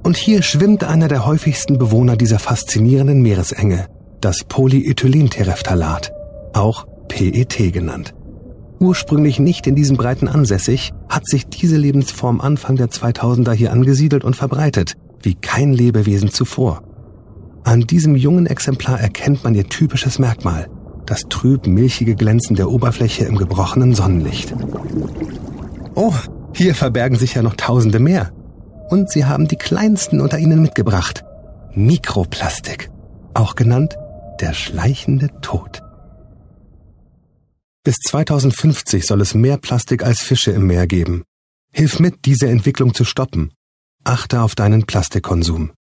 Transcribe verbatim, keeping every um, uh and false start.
Und hier schwimmt einer der häufigsten Bewohner dieser faszinierenden Meeresenge, das Polyethylenterephthalat, auch P E T genannt. Ursprünglich nicht in diesem Breiten ansässig, hat sich diese Lebensform Anfang der zweitausender hier angesiedelt und verbreitet, wie kein Lebewesen zuvor. An diesem jungen Exemplar erkennt man ihr typisches Merkmal, das trüb-milchige Glänzen der Oberfläche im gebrochenen Sonnenlicht. Oh, hier verbergen sich ja noch Tausende mehr. Und sie haben die kleinsten unter ihnen mitgebracht. Mikroplastik, auch genannt der schleichende Tod. Bis zweitausendfünfzig soll es mehr Plastik als Fische im Meer geben. Hilf mit, diese Entwicklung zu stoppen. Achte auf deinen Plastikkonsum.